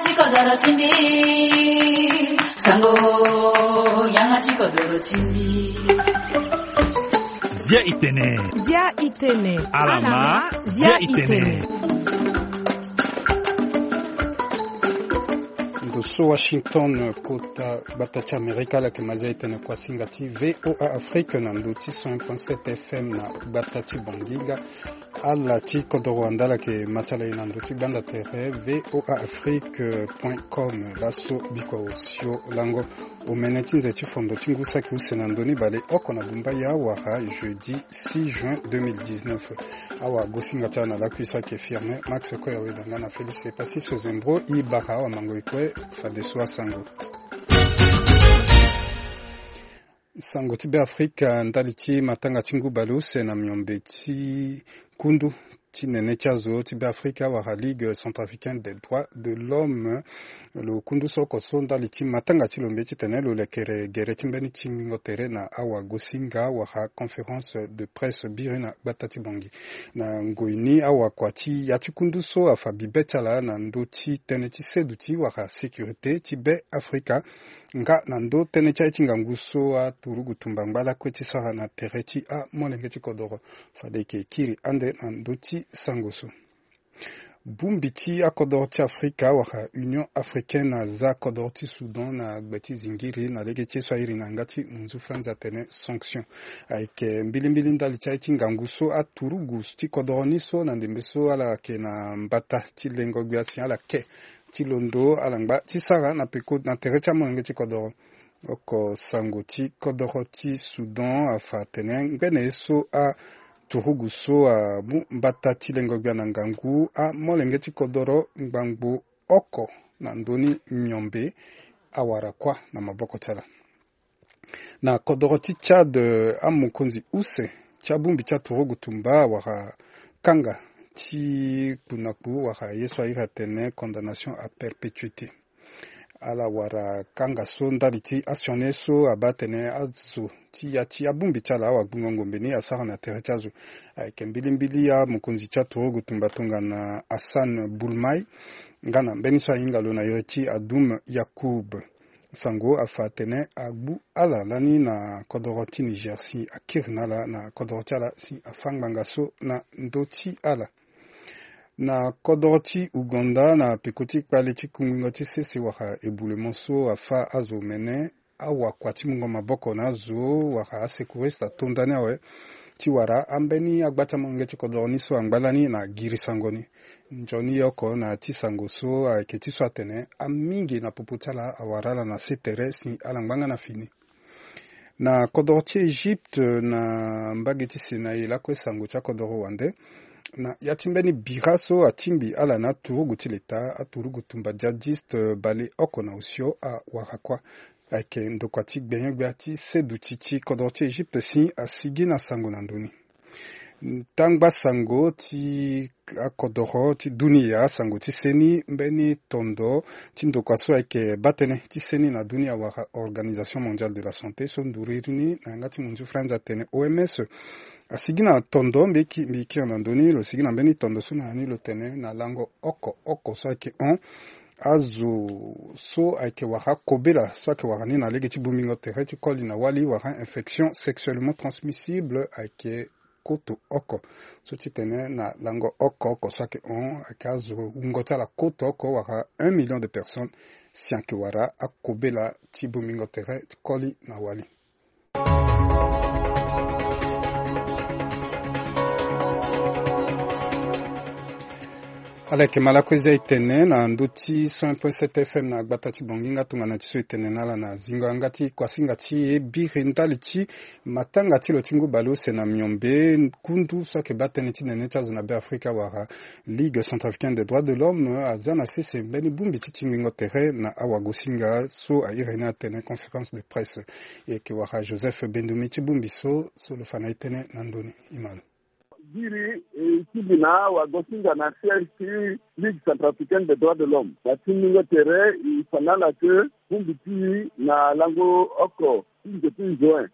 양아치 거더러 침비 상고 양아치 거더러 침비 Zia Itene. Alama Zia Itene. Ndoso Washington kota batacha Amerika la kemaza itene kwa singati VOA Afrique na nduti 100.7 FM na batachi Bongiga ala ti kodoro andala ke machala ina nduti banda tere voaafrique.com laso biko osio lango omeneti nzeti fondo tingusa ki usena ndoni bale oko na bumba ya wara jeudi 6 juin 2019 awa gosinga tana la kuisa ke firme Max Koya wedanga na Felix Epasi Sozembro ibara wa mango ikwe fadeswa sango sango tibe Afrika ndaliti matanga tingu baluse na myombeti kundu tinene chazo tibe Afrika wa Ligue centrafricaine des droits de l'homme lo kundu soko sonda liti matanga tilombeti tenelo lekere gere timbeni chimingo tere na awa gosinga wa conférence de presse birina batati bongi na ngoini awa kwati ya kundu so afabi betala na ndoti teneti seduti wa sécurité tibe Afrika nga nando tenecha itinga nguso a turugu tumbangala kweti sara na tereti a molengeti kodoro fadeke kiri ande na ndoti sangoso bumbiti a kodorti Afrika waka Union Africaine za kodorti Sudan na gbeti zingiri na legeti swahili na ngati munzu franza tene sanction aike mbilimbili ndalicha itinga nguso a turugu ti kodoroni so na ndembeso ala ke na mbata ti lengo gbiasi ala ke tilondo alangba tisara na peko na terecha monenge kodoro oko sangoti kodoro ti Sudan afa tene ngene so a turugu so a mbata tilengo bya na ngangu a molenge ti kodoro ngbangu oko na ndoni nyombe awara kwa na maboko tala na kodoro ti Chad a mukonzi use chabumbi cha turugu tumba wara kanga ti kunaku waka yeso ira tene condamnation à perpétuité ala wara kanga so ndali ti asionne so abatene azu ti ya ti abumbi chala awa bungongo mbeni asara na tere chazu kembilimbili ya mukunzi cha turugu tumbatunga na Hassan Boulmai ngana mbeni so ingalo na yoti Adum Yakoub sango afatene agbu ala lani na kodoroti Niger si akirnala na kodoroti ala si afangbanga so na ndoti ala na kodoroti Uganda na pekoti kwaliti kungingoti sese waka eboulement so afa azo mene awa kwati mungo maboko na zo waka asekurista tondane awe tiwara ambeni agbata mongeti kodoroni so angbalani na giri sangoni njoni yoko na tisango so aketi so atene amingi na poputala awarala na setere si alangbanga na fini na kodoroti Egypte na mbageti Sinai la kwe sango cha kodoro wande na yatimbeni biraso atimbi ala na turugu tileta aturugu tumba jadiste bale oko na usio a warakwa ake ndokwati gbenyegbeati sedutiti kodorti Egypte si asigi na sango na ndoni tangba sango ti akodoro ti dunia sango ti seni mbeni tondo ti ndokwaso ake batene ti seni na dunia wara Organisation mondiale de la santé so ndurini na ngati munzu franza tene OMS asigi na tondo mbiki na ndoni lo sigi na mbeni tondo so na ani lo tene na lango oko so ake on azo so ake waka kobela so ake waka ni na legeti bumingo tere ti koli na wali waka infection sexuellement transmissible ake koto oko so ti tene na lango oko so ake on ake azo ungota la koto oko waka 1 million de personnes si ake wara akobela ti bumingo tere ti koli na wali aleke malakwezi itene na nduti 100.7 FM na gbatati bonginga tunga na tiso itene nala na zingo angati kwa singati birindali ti matanga ti lo tingu baluse na myombe kundu sake batene ti nene chazo na be Afrika wara Ligue centrafricaine des droits de l'homme azana sese mbeni bumbi ti tingingo tere na awa gosinga so a irene atene conférence de presse eke wara Joseph Bendumi ti bumbi so lo fana itene na ndoni imalo Diri Kibina wa gosinga na CRC Ligue centrafricaine des droits de l'homme. La timingo tere ifanala ke bumbiti na lango oko depuis juin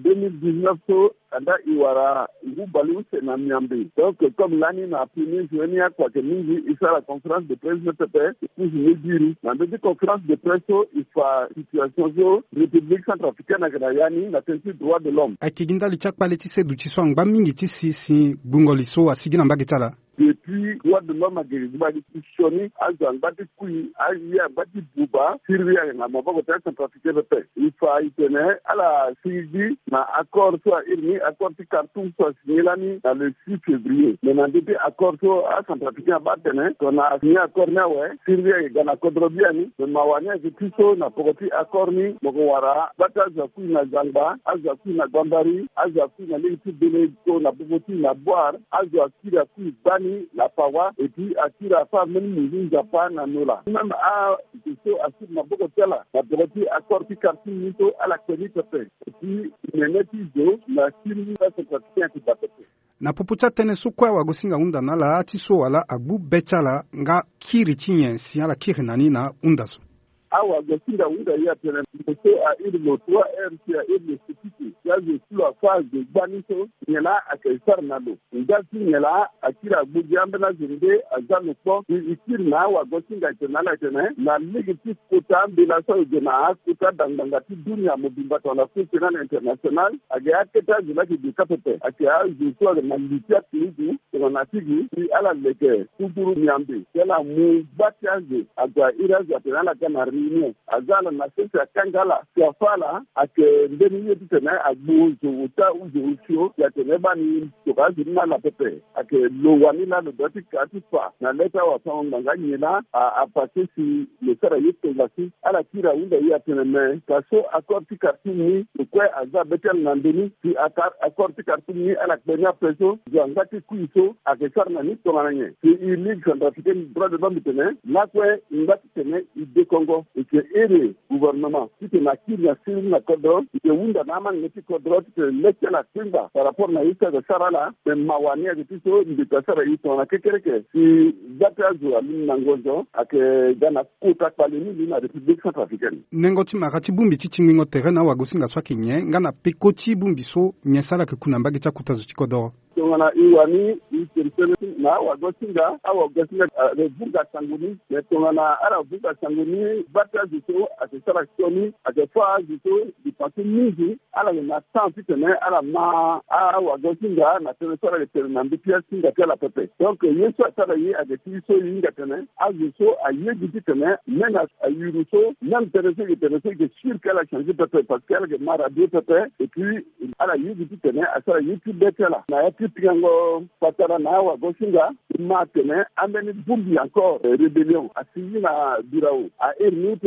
2019 so anda iwara Ngoubalou c'est na Miambe. Donc comme l'année n'a premier juin à quoi que nous il sera la conférence de presse de Pépé pour nous dire dans cette conférence de presse il faut situation so République centrafricaine agrayani na tenir droit de l'homme. Akiginda lichak paletise du tiswa ngba mingi tisi si bungoliso asigina mbagitala. Depuis droit de l'homme à Guérigues, à Bati Koui, à Bati Bouba, Syria, à Maboko, centrafricain de paix. Il faut y tenir à la Syrie, na accord soit irni, accord qui Khartoum soit signé l'année dans le 6 février. Maintenant, depuis accord soit centrafricain à Batene, qu'on a signé accord na ouais, Syria et Ghana Kodrobiani, le Mawania qui Tiso na Pogoti accord ni, Mogowara, Bata Zakou na Zangba, Azakou na Gambari, Azakou na l'équipe de l'Éco na Pogoti na Boire, Azakou na Bani, la Pawa, et puis à Tira Fa, même nous Japan, à Nola. Même à Tiso, à Sud Mabokotela, la Pogoti accord qui Khartoum Nito à la Kénie Pepe. Et puis, il y a un épisode, la Syrie va se pratiquer un peu de na pupucha tene sukwa wa gosinga unda na la atiso wala agbu bechala nga kiri chinye si ala kiri nani na undaso. Awa gosinga unda ya tene mose a irlo 3R a irlo sitiki ya je sula phase de Baniso nyela akaisar nalo. Ndasi nyela akira bugi ambena zinde azano po ikiri na awa gosinga tene la tene na legiti kota bila so jena kota dangangati dunia mobimba tona national international aga keta jula ki dikapete akia jiswa na litia tizi tona tigi ala leke kuduru nyambi kala mu batiaje aga iraza tene la kanari azala na sasa kangala siafala ake ndeni yetu tena agbuzo uta uzo ya tena bani tokazi na la pepe ake lowani na le doti katifa na leta wa sawa nganyela a passer si le sera yetu basi ala kira unda ya tena me kaso accord Khartoum ni kwa aza betel nandeni si accord Khartoum ni ala kenya preso ngati kuiso ake sarna ni tonanye si Ligue centrafricaine droit de l'homme tena la kwa ngati tena ide Congo que ere gouvernement qui te na kiri na siri na kodro que wunda na man ngeti kodro que leke la timba par rapport na isa de sarala de mawania de tiso de tasara ito na kekereke si data zo amin na ngozo ake gana kuta palini na République centrafricaine nengoti makati bumbi chichingo terena wa gosinga swaki nye ngana pekoti bumbi so nyesala ke kuna mbagi cha kutazo chikodoro tongana iwani itemsele na wagosinga awagosinga rebuga sanguni tongana ara buga sanguni bata ziso atesala soni atefa ziso dipansi mizi ala na tanti tene ala ma awagosinga na telesora le tene mbipia singa tela pepe donc yeso atala yi adetiso yinga tene aziso ayedi tene mena ayuruso même telese que sur qu'elle a changé pepe parce qu'elle a mara de pepe et puis ala yedi tene asala youtube betela na Piango Patara Nawa Gosinga, Matene, amène Bumbi encore, rébellion, à Sina Durao, à Ernute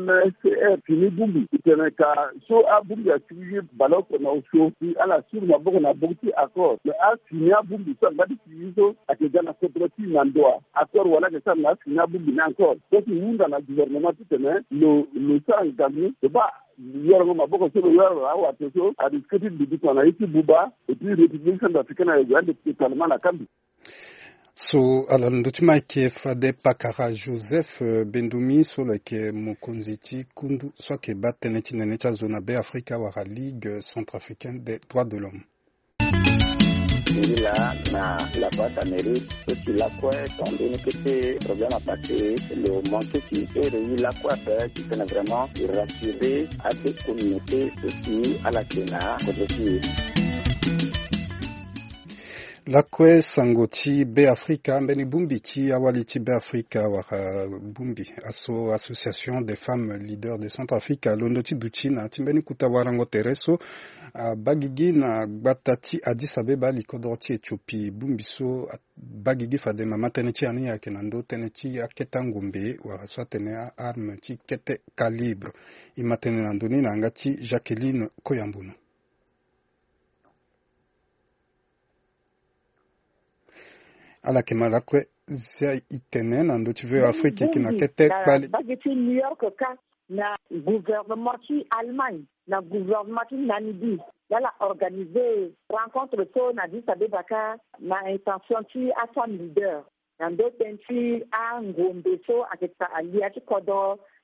MCR, Fini Bumbi, Teneka, So a Bumbi a suivi Balok Naosho, puis à la sur ma bonne a beaucoup accord, mais à Sina Bumbi, ça va dire à que Gana Sotroti Nandoa, accord voilà que ça n'a Sina Bumbi encore. Donc, nous, dans le gouvernement, le sang gagné, c'est pas. Yorgo maboko solo yorgo awa teso a discuté du bitana ici Bouba et puis République centrafricaine a gagné totalement la Kambi. So alandutima ke fade pakara Joseph Bendumi solo ke mukonziti kundu so ke batene chinene cha zona B Africa wa Ligue centrafricaine des droits de l'homme. Là, la boîte Amérique, aussi la quoi, étant donné que c'est problème à passer, le manque qui est la quoi faire, qui peut vraiment rassurer à ces communautés aussi à la Kenya, Lakwe Sangoti B Africa mbeni bumbi ki awali ti B Africa waka bumbi association des femmes leaders de Centrafrique londo ti duchina timbeni kutawarango tereso bagigi na batati Addis Abeba likodorti Ethiopie bumbi so bagigi fade mama tene ti ani yake nando tene ti aketa ngumbe waka so tene arme ti kete calibre imatene nandoni na ngati Jacqueline Koyambuno. Ala kemala kwe zia itene nando tu veux Afrique qui n'a kete bali bageti New York ka na gouvernement qui Allemagne na gouvernement qui Namibie la organiser rencontre so na Addis Abeba ka na intention qui à son leader nando tenti a ngombe so aketa alia ti kodo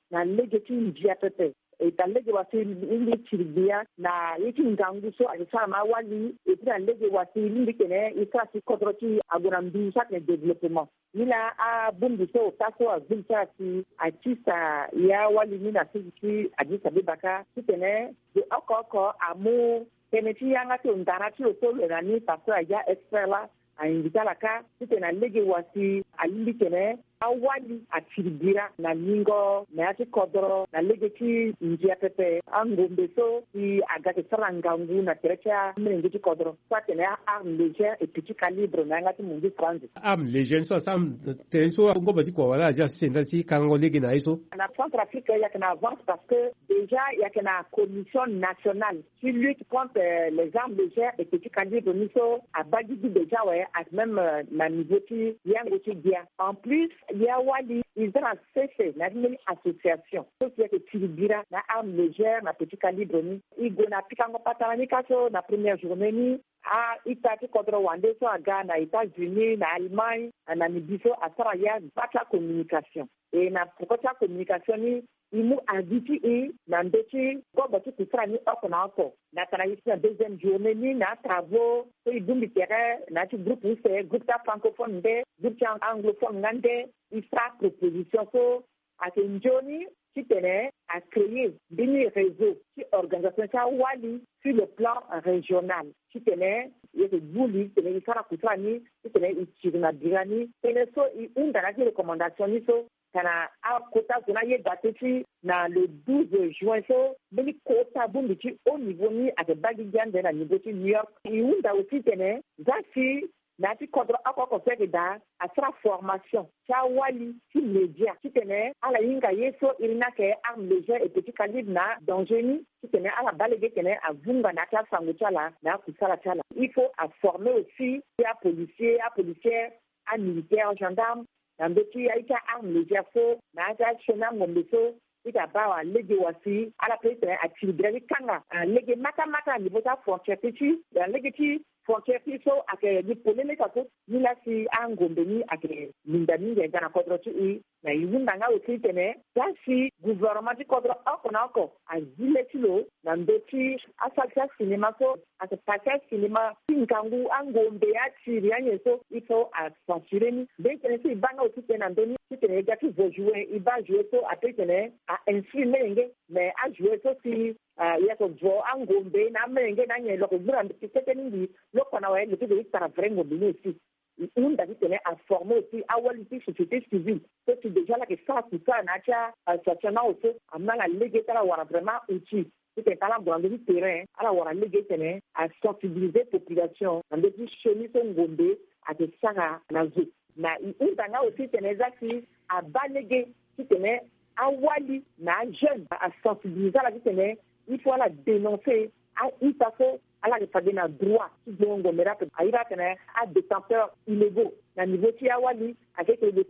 na lege ti njia pepe eta lege wasi ili chiribia na yiki ngangu so alisama wali eta lege wasi ili kene isa si kodroti agurambi chaque développement nila a bumbi so taso azulta si artista ya wali nina sisi Addis Abeba kitene de okoko amu keneti yanga to ndarati so le rani paso ya expert la a invita la ka kitena lege wasi alili kene awali atibira na lingo na ati kodro na legeti njia pepe angombe so i agate sarangangu na terecha mengeti kodro kwa tena arme légère et petit calibre na ngati mungi France arme légère so sam tenso ngomba ti kwa wala ja senda ti kango lege na iso na Centrafrique ya kana avance parce que déjà ya kana commission nationale qui lutte contre les armes légères et petit calibre niso abadi déjà ouais at même na niveau ti yango ti dia en plus il y a wali Israël CC na une association société Tilibira na arme légère na petit calibre ni igona pikango patani kaso na première journée ni a itati contre Rwanda so aga na États-Unis na Allemagne na Nibiso asara ya bata communication et na pourquoi communication ni imu aditi e na ndeti goba ti kusra ni okona oko na travailler na deuxième journée ni na travaux so idumbi terrain na ti groupe c'est groupe francophone de groupe anglophone ngande isa proposition so a Kenjoni qui tenait à créer des réseaux qui organisation ça wali sur le plan régional qui tenait il y a des boulis tenait il fera kutani qui tenait il chirina dirani tenait so une des recommandations ni so kana a kota kuna ye dateti na le 12 juin so beli kota bumbi au niveau ni à bagi jande na niveau New York et unda aussi tenait zasi na ti kodro akoko feke da asra formation cha wali ti média ti tene ala yinga yeso irina ke arme légère et petit calibre na dangeni ti tene ala balege tene avunga na ta sango chala na kusala chala il faut à former aussi à policier à policière à militaire gendarme na mbeti ya ita arme légère so na ta chona ngombe so ita bawa lege wasi ala pete a tilibri kanga lege mata niveau ta frontière ti da lege ti frontière so ake di polele ka ko nila si angombe ni ake mindani ya gana kodro ti na yunda nga o tene si gouvernement ti kodro ako azile tilo na ndoti asaksa cinema so ake pacha cinema tinkangu angombe ya tiri anyeso ifo a censurer ni be tene si banga o tene ndoni tene ga ti jouer il va jouer so après tene a inscrire mais a jouer so si ya ko vo angombe na menge na nyelo ko grande tete ndi lokona wa le de tara vraiment bien ici une d'avis tenait à former aussi à Wallis société civile c'est déjà là que ça tout ça na cha association aussi amna la léguer la wara vraiment outil c'était pas la grande terrain à la wara léguer tenait à sensibiliser population en depuis chez son ngombe à de sanga na zo na une tanga aussi tenait aussi à baléguer qui tenait à Wali na jeune à sensibiliser la tenait il faut la dénoncer à Itafo à la réparer na droit qui dongo merape aira tene à détenteurs illégaux na niveau ti awali avec le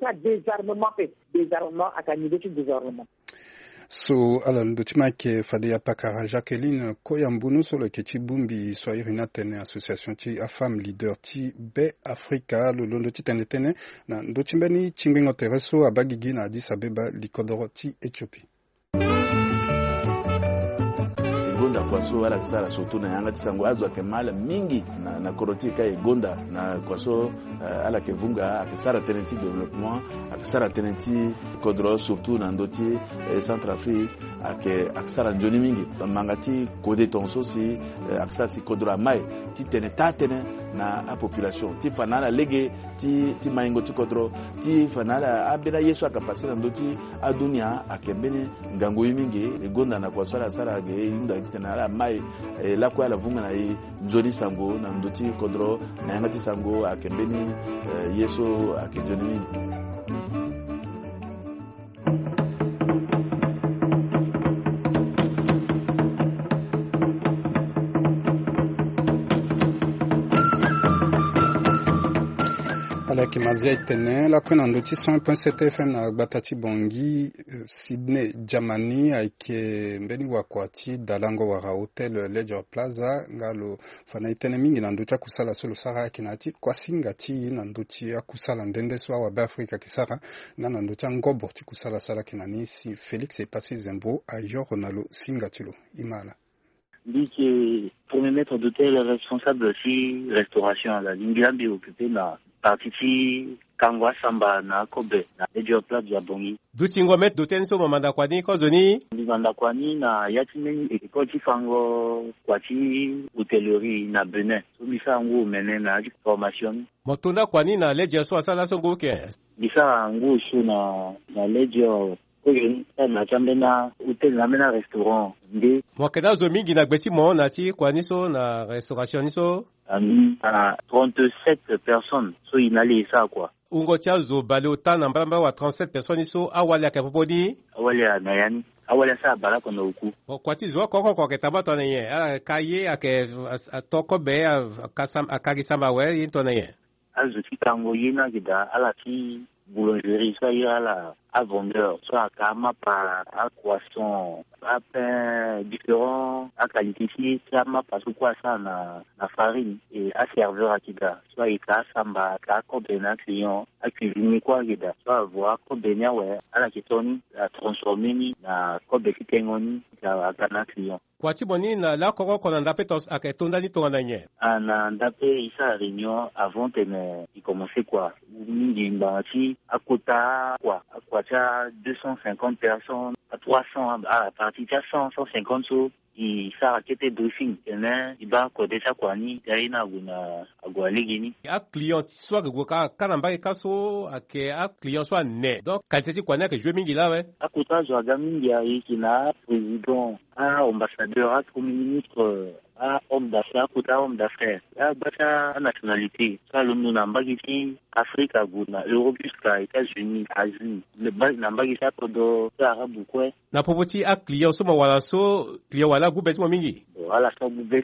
désarmement à niveau de désarmement so ala ndotima ke fadia pakara Jacqueline Koyambunu sur le keti bumbi so irina tene association ti a femme leader ti be Africa lo londo ti tene na ndotimbeni chingingo tereso abagigi na Addis Abeba likodoro ti Ethiopie gonda kwaso ala kisara surtout na yanga tisango azwa kemala mingi na koroti kai gonda na kwaso ala kevunga akisara tenenti développement akisara tenenti kodro surtout na ndoti Centrafrique akisara njoni mingi mangati kode tonso si akisara si kodro mai ti tene na a population ti fanala lege ti maingo ti kodro ti fanala abena yesu akapasira ndoti adunia akembene ngango mingi gonda na kwaso ala sara ge inda tena mai la kwa la vunga na njoni sango na ndoti kodro na yangati sango akembeni yesu akejoni Imala kimazia itene la kwena ndochi 100.7 FM na Batati Bongi Sydney Jamani aike mbeni wakwati dalango wara hotel Ledger Plaza ngalo fana itene mingi na ndocha kusala solo sara kinati kwa singa ti na ndochi ya kusala ndende swa wa Afrika kisara na ndocha ngobo ti kusala sala kinani si Felix Epasi Zembo ayo Ronaldo singa tilo Imala dit que premier maître d'hôtel responsable aussi restauration la lingambi occupé na partie kangwa samba na kobe na Ledger Plaza Bongi dutingo maître d'hôtel so mamanda kwani ko zoni mamanda kwani na yatimeni ekoti fango kwati hotellerie na Benin so bisa ngo menen na formation motunda kwani na Ledger so asala so ngoke bisa ngo so na Ledger na chambena hotel na mena restaurant nde mwakeda zo mingi na gbeti mo na ti kwani so na restauration so 37 personnes so inali ça quoi ungo tia zo balota na mbamba wa 37 personnes so awali akapoponi awali na yani awali sa bala kono uku kwati zo koko ketaba na ye kaye ake toko be akagi samba we yintona ye azu kitango yina gida ala ti boulangerie ça y a là à vendeur soit à kamapa à croissant à pain différent à qualité ça m'a pas quoi ça na farine et à serveur à kida soit il a samba à combien client à cuisiner quoi kida soit voir combien ouais à la kitoni à transformer ni na combien kitengoni à kana client kwati boni na la koko kona ndape tos aketonda ni tonga nye ana ndape isa réunion avant de commencer quoi mingi mbati akota quoi akwata 250 personnes à 300 à partir de 150 so il sera quête briefing tena iba ko déjà kwani yaina guna agwaligini a client soit go ka kanamba kaso ake a client soit né donc quantité kwani que je mingi là ouais akota zo agamingi ya ikina président a ambassadeur a premier ministre a homme d'affaires akota homme d'affaires a bata nationalité ça le nous nambagiti Afrika guna Europe jusqu'à États-Unis Asie le bas nambagiti akodo arabu kwe na popoti a client so wala so client wala gubet mo mingi wala so gubet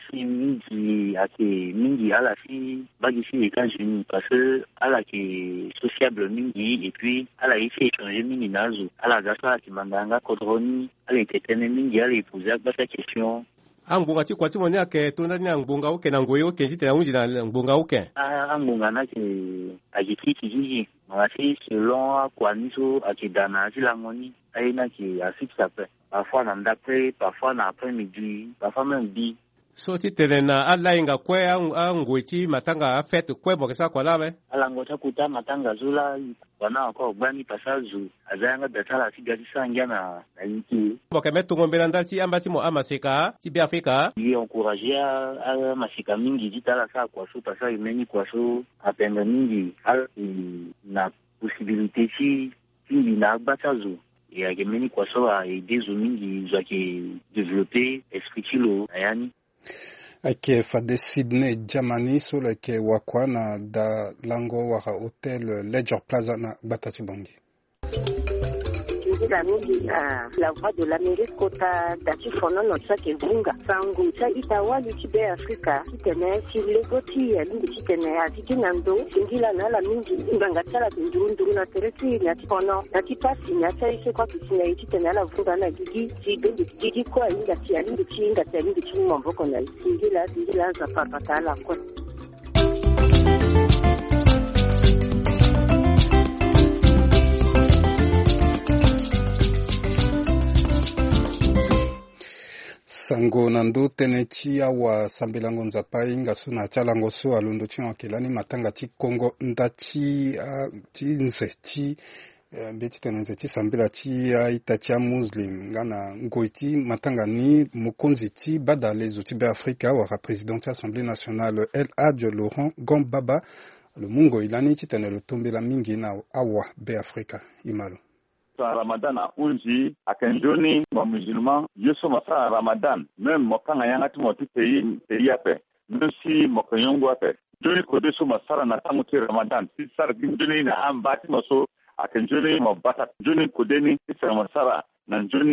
mingi ake mingi ala si bagisi États-Unis parce que ala ki sociable mingi et puis ala ici échanger mingi nazo ala gasa ki mandanga kodroni ala etene mingi ala épouser bata question angunga ti kwati moni ake tunda ni angunga uke na ngoyo ke ti tena unji na angunga uke angunga na ke ajiti kijiji masi selon kwani so akidana ti langoni aina ki afixa pe parfois na ndape parfois na après-midi parfois même bi so ti tene na ala inga kwe angweti matanga fête kwe bokesa kwa lawe ala ngota kuta matanga zula wana ko gbani pasazu azanga betala ti gati sangya na inki bokemeto ngombela ndati ambati mo amaseka ti bi Afrika yi encourager a masika mingi ditala sa kwa so pasa imeni kwa so apenda mingi na possibilité ti na batazo ya gemeni kwa so a aider zo mingi zo ke développer esprit lo ayani ake fade Sydney Jamani solo ke wakwana da lango waka hotel Ledger Plaza na Batati Bongi la voix de l'Amérique kota dati fono no sake vunga sangu cha itawali tibe Afrika kitene silegoti ya lingi kitene atikinando singila na la mingi nganga tsala ndurunduru na tereti ya tipono na tipasi na tsaise kwa kisina kitene la vunga na gigi kwa inga tia lingi chinga tia lingi chimo mboko na singila za papa tala kwa sango nando tene chi awa sambilango nzapai ngaso na chalango so alundo chi wakilani matanga chi Kongo ndachi chi nze chi mbeti tene nze chi sambila chi itacha muslim ngana ngoiti matanga ni mukonzi chi bada lezo ti be Afrika wa président Assemblée nationale El Hadj Laurent Gombaba le mungo ilani chi tene lo tombela mingi na awa be Afrika imalo Ramadan a unji akanjoni ma musulman yeso masa Ramadan même mokanga yanga tu moti pays ape même si mokanyongo ape joni ko de so masara na tamuti Ramadan si sar joni na ambati maso akanjoni mo bata joni ko deni si masara na joni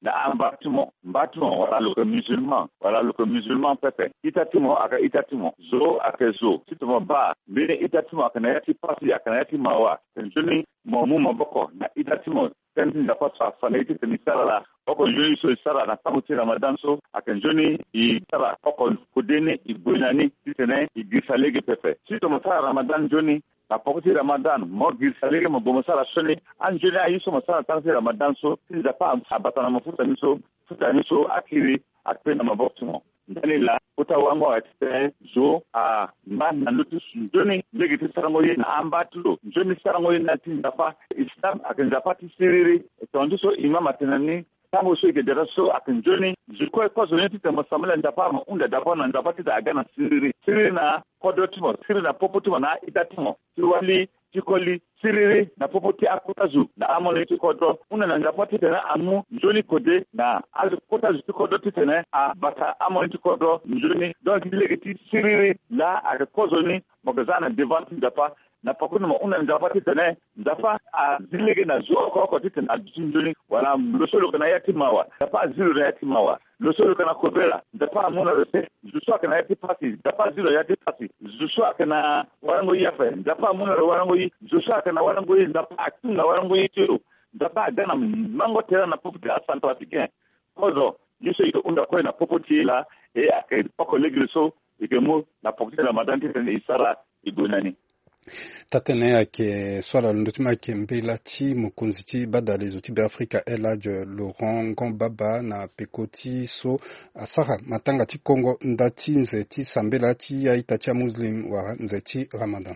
na ambatimo wala le musulman pepe itatimo aka itatimo zo aka zo sitimo ba bine itatimo aka na yati pasi aka na yati mawa joni mo maboko na itatimo kantin da fasa falaiti tani sala oko joni so sala na tamuti ramadan so aka joni I sala oko kudene ibunani titene igisalege pepe sitimo sala ramadan joni na pokoti ramadan mo gisalege mo bomosala shoni anjoni ayiso masala tansi ramadan so tinda pa abata na mafuta niso akiri akpena mabokimo ndani la uta wango ate zo a man na lutu joni legiti sarango na ambatulo joni sarango na tinda pa islam akanzapati siriri tondo so imama tenani tango so ke deraso akanjoni jiko ko zo neti tamasamala ndapa unda dabona ndapati da agana siriri na kodotimo siriri na popotimo na itatimo tiwali tikoli siriri na popoti akutazu na amone tikodo una na ndapati tena amu joni kode na akutazu tikodo tena a bata amone tikodo joni donc legiti siriri la akakozoni mogazana devant ndapa na pakuna mo una ndapati tena ndafa a zilege na zo ko tena ajunjoni wala losolo kana yatimawa ndapa zilo na yatimawa losolo kana kobela ndapa amuna rese juswa kana yatipasi ndapa zilo yatipasi juswa kana warango yafe ndapa amuna warango yi juswa kana warango yi ndapa akuna warango yi tiro ndapa gana mango tera na popoti asanto africain kozo yuso ito unda ko na popoti la ake poko legreso ikemo na popoti la madante tena isara igunani tatene yake swala lundutima ke mbela chi mukunzi chi badali zoti be Afrika elage Laurent Gombaba na pekoti so asara matanga ti Congo ndati nze ti sambela ti aita cha muslim wa nze ti Ramadan.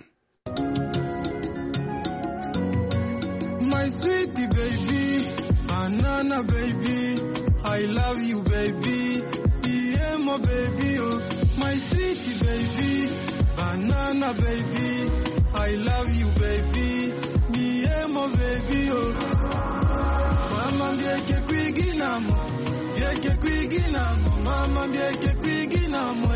My sweetie baby, banana baby, I love you baby, yeah my baby oh, my sweetie baby, banana baby, I love you baby, me and my baby oh. Mama mbieke kwiginamo, bieke kwiginamo, mama mbieke kwiginamo.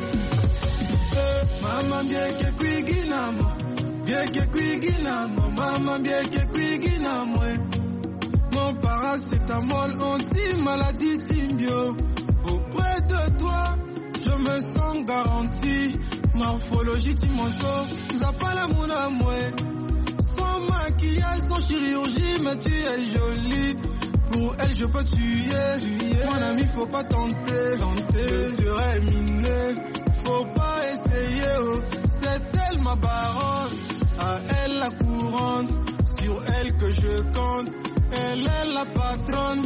Mama mbieke kwiginamo, bieke kwiginamo, mama mbieke kwiginamo. Mon paracétamol anti-maladie Timbio. Auprès de toi, je me sens garanti. Morphologie Timonso, Zapala Mouna Moué. Sans maquillage, sans chirurgie, mais tu es jolie. Pour elle, je peux tuer. Mon ami, faut pas tenter. Le dur est miné, faut pas essayer. Oh. C'est elle ma baronne, à elle la couronne. Sur elle que je compte, elle est la patronne.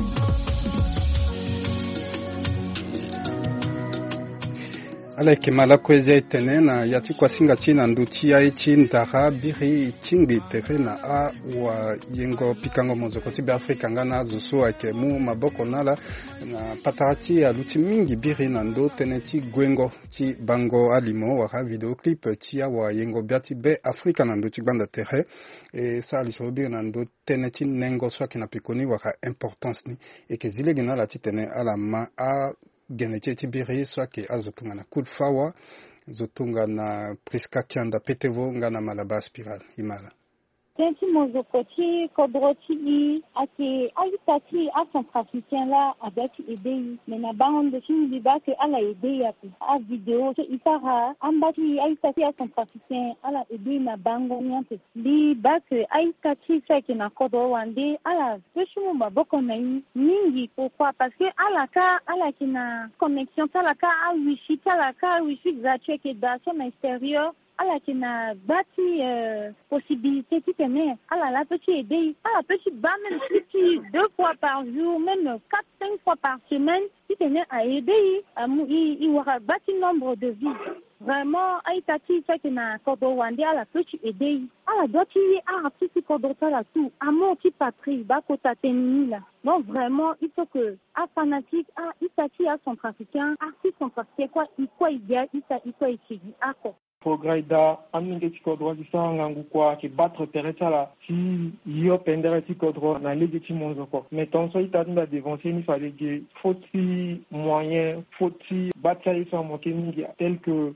Aleke malakwezi itene na yati kwa singa china nduchi ya ichi ndaha biri chingbi tere na a wa yengo pikango mozoko tibe Afrika ngana zusu ake mu maboko nala na patarachi ya luchi mingi biri na ndo tene chi gwengo chi bango alimo waka videoclip chi ya wa yengo biati be Afrika na nduchi banda tere e sa alisobiri na ndo tene chi nengo swaki na pikoni waka importance ni eke zile gina la chi tene ala ma a geneche tibiri swake azotunga na kulfawa zotunga na Priska Kianda Petevo ngana malaba spiral imala Tenti mozokoti kodroti ake aitati a centrafricain là avec EDI mais na bande de film liba que ala EDI a vidéo que itara ambati aitati a centrafricain ala EDI na bango nyante liba que aitati fait que na kodo wande ala peshumo maboko na mingi pourquoi parce que ala kina connexion talaka a wifi za cheke da son extérieur ala kina bati possibilité qui tenait ala la petite aider ala petit bas même petit 2 fois par jour même 4-5 fois par semaine qui tenait à aider il aura bâti nombre de vies vraiment aitati fait que na kodo wande ala petit aider ala doti artiste kodo tala tout amour qui patrie bakota tenini là donc vraiment il faut que a fanatique a itati a centrafricain artiste centrafricain quoi idéal quoi étudie ako Fograida aminge tikodro disanga ngukwa ki battre teretala si yo pendere tikodro na lege timonzoko mais ton so itatunda devancer ni fallait que faut moyen faut bataille sur mon Kenya tel que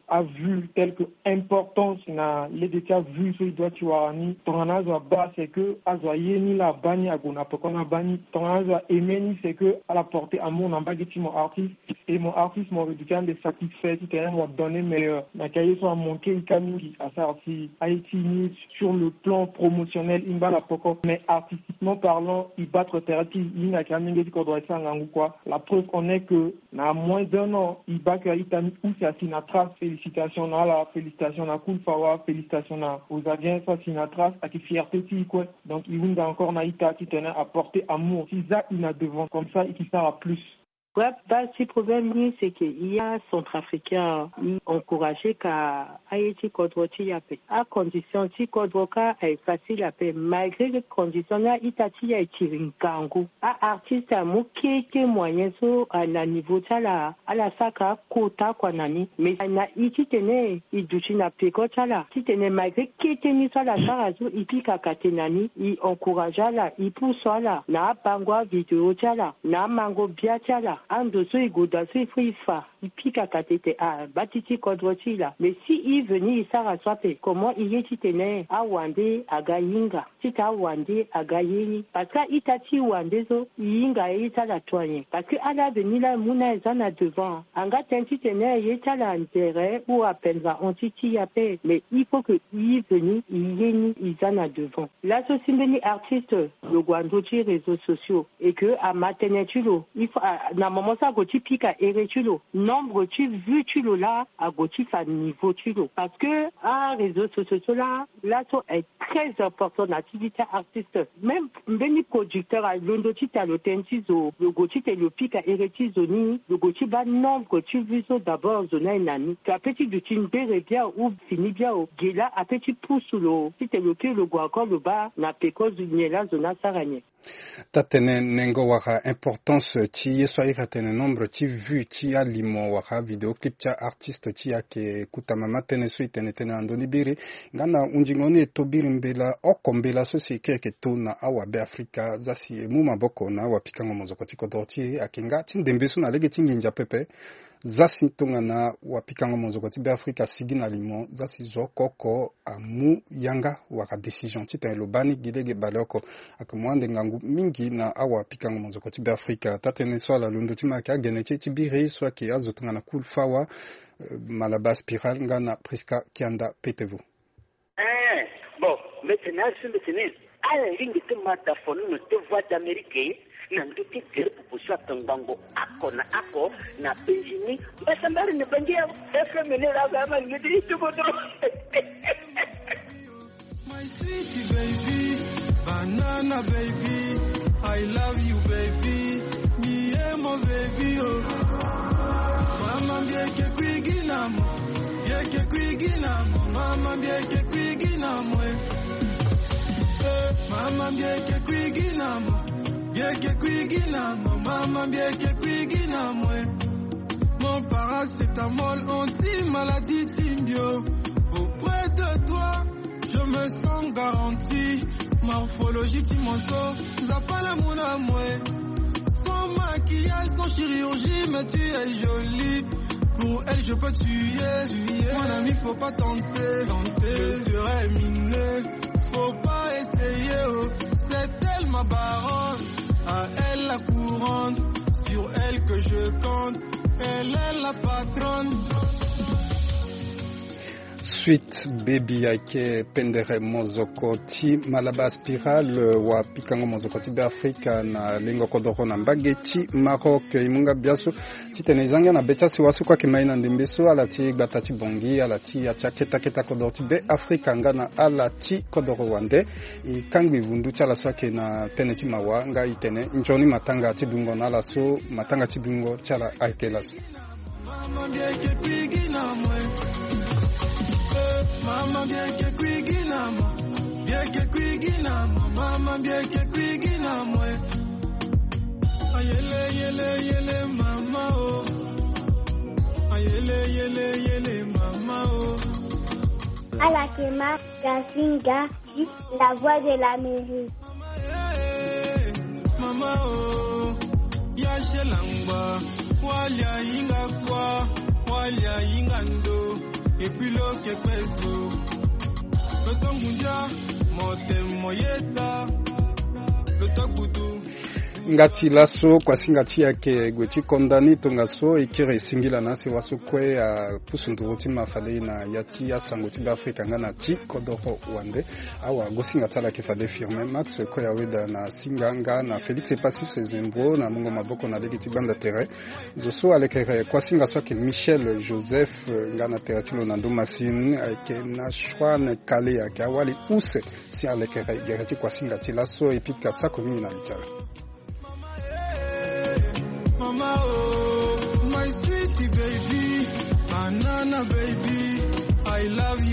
importance na les détails vu sur doit tu warani tonganazo ba c'est que azoye ni la bani agona pokona bani tonganazo emeni c'est que à la portée à mon ambageti mon artiste et mon artiste mon réduction de satisfait qui quand même donner meilleur na cahier soit monter Camille à sorti Haïti sur le plan promotionnel imbala poko mais artistiquement parlant il battre thérapie il n'a qu'à mingi ko doit ça ngangu quoi la preuve on est que na moins d'un an il bat que Haïti ou c'est Sinatra félicitations na Cool Fawa félicitations aux Agiens ça Sinatra à qui fierté si quoi donc il a encore naïta qui tenait à porter amour si ça il a devant comme ça et qui sert à plus. Ouais, si problème c'est qu'il y a Centrafricain encouragé qu'à Haïti Kodroti à paix. À condition si Kodroka est facile à paix malgré les conditions là Itati a tiré kango. À artiste à moqué moyen so à la niveau ça là à la saka quota quoi nani mais na iti tene iduchi na peko ça là si tene malgré qui teni ça la sarazo ipi kakatenani il encouragea là il pousse là na bangwa vidéo ça là na mango bia ça là ando so igoda so ifa ipika katete a batiti kodroti là mais si il venait il sara swape comment il est tene a wande agayinga tita wande agayini parce que itati wande so yinga ita la toyen parce que ala venir là muna ezana devant anga tenti tene yeta la intérêt ou appel va ontiti yape mais il faut que il venir il yeni izana devant la société artiste le gwandochi réseaux sociaux et que à matenetulo il faut na moment ça goti pika eretulo nombre tu vu tu là à goti fa niveau tu parce que à réseaux sociaux là so est très important l'activité artiste même beni producteur à londoti ta l'authentizo le goti te le pika eretizo ni le goti ba nombre tu vu so d'abord zona nani ka petit du timbere bien ou fini bien au gela a petit pouce lo si te le go encore le bas na peko zunyela zona saranye tatene nengo waka importance ti yeso ikatene nombre ti vu ti alimo waka video clip ti artiste ti ake kutamama tene so itene tene andoni biri ngana unjingoni tobiri mbela okombela so si keke to na awa be Afrika zasi mu maboko na wapika ngomozoko ti kodoti akinga ti ndembeso na lege ti nginja pepe zasi tonga na wapika ngomozoko ti be Afrika sigina limo zasi zo koko amu yanga waka decision ti tene lobani gilege baloko akamwande ngangu mingi na awa pika ngomozoko ti be Afrika tatene so la lundo ti maka gene ti biri so ke azotonga na Cool Fawa Malaba Spiral ngana Priska Kianda Petevo. Bon, maintenant je me tenais à la ligne de mataphone de voix d'Amérique nandu ti tere pupushwa tangango ako na penjini basa mbari ne bangia FMN la gama ngidi tubodo. My sweetie baby, banana baby, I love you baby, me and my baby oh. Mama bieke kwiginamo, mama bieke kwiginamo mama bieke kwiginamo, mama bieke kwiginamo mon paracétamol anti-maladie Timbio, auprès de toi je me sens garanti, morphologie Timonso, Zapala mon amour. Sans maquillage, sans chirurgie, mais tu es jolie. Pour elle, je peux tuer. Mon ami, faut pas tenter. Le dur est miné, faut pas essayer. Oh. C'est elle ma baronne, à elle la couronne. Sur elle que je compte, elle est la patronne. Sweet baby yake pendere mozoko ti Malaba Spiral wa pikango mozoko ti be Afrika na lingo kodoro na mbageti Maroc imunga biaso ti tene zanga na becha si wasu kwa kimaina ndimbeso ala ti gbata ti bongi ala ti acha keta kodoro ti be Afrika ngana ala ti kodoro wande i kangwi vundu chala swake na tene ti mawa nga itene njoni matanga ti dungo na ala so matanga ti dungo chala aitela so Mama bieke kwiginamo, mama bieke kwiginamo ayele mama oh, ayele mama oh. Alakema Gasinga, la voix de l'Amérique. Mama oh, yashelangba walia inga kwa walia inga ndo epilo kepeso lotongunja mote moyeta lotokudu ngati laso kwa singati yake gweti kondani tongaso ikire singila nasi waso kwe pusunduruti mafale na yati ya sangoti d'Afrique ngana ti kodoro wande awa gosinga tala ke fade firme max kwe ya weda na singanga na Felix Epasi Sezembro na mungo maboko na legiti banda terre zoso alekere kwa singa so ke Michel Joseph ngana teratilo na domasin ke na Shwan Kale ya ke awali use si alekere gerati kwa singa ti laso epika sakomi na litala. Mama, oh, my sweetie baby, banana baby, I love